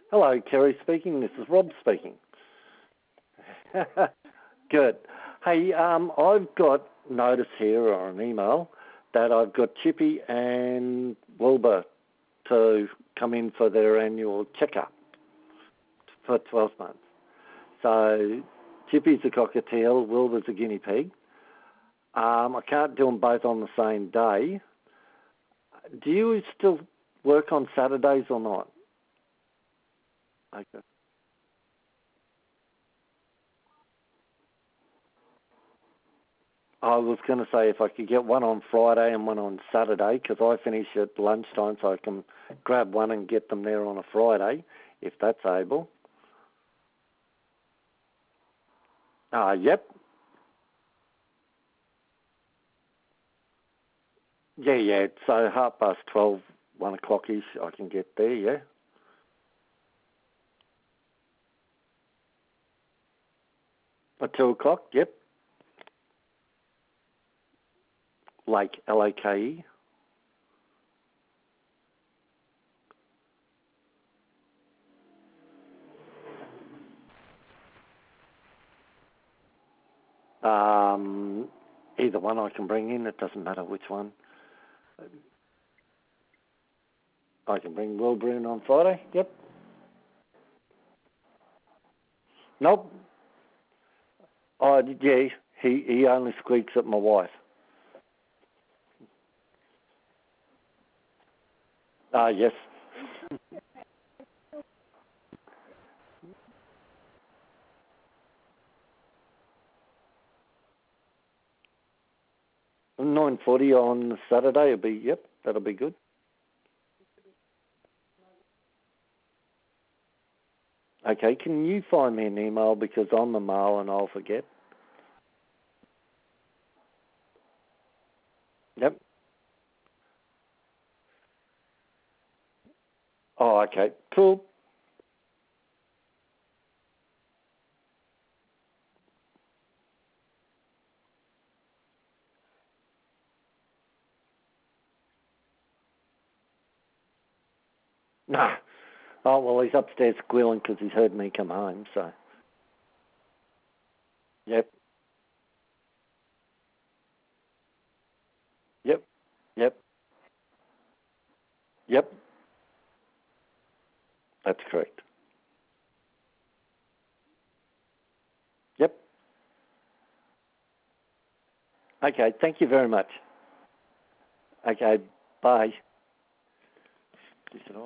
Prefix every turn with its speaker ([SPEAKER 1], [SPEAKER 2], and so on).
[SPEAKER 1] Hello, Kerry speaking. This is Rob speaking. Good. Hey, I've got notice here or an email that I've got Chippy and Wilbur to come in for their annual checkup for 12 months. So Chippy's a cockatiel, Wilbur's a guinea pig. I can't do them both on the same day. Do you still work on Saturdays or not? Okay. I was going to say if I could get one on Friday and one on Saturday, because I finish at lunchtime, so I can grab one and get them there on a Friday, if that's able. Yep. Yeah. So 12:30, 1 o'clock-ish, I can get there, yeah. At 2 o'clock, yep. Lake, Lake. Either one I can bring in, it doesn't matter which one. I can bring Wilbur in on Friday, yep. Nope. Yeah, he only squeaks at my wife. Yes. 9:40 on Saturday will be, yep, that'll be good. Okay, can you find me an email because I'm a male and I'll forget? Yep. Oh, okay, cool. Nah. Oh, well, he's upstairs squealing because he's heard me come home, so. Yep. Yep. Yep. Yep. That's correct. Yep. Okay, thank you very much. Okay, bye.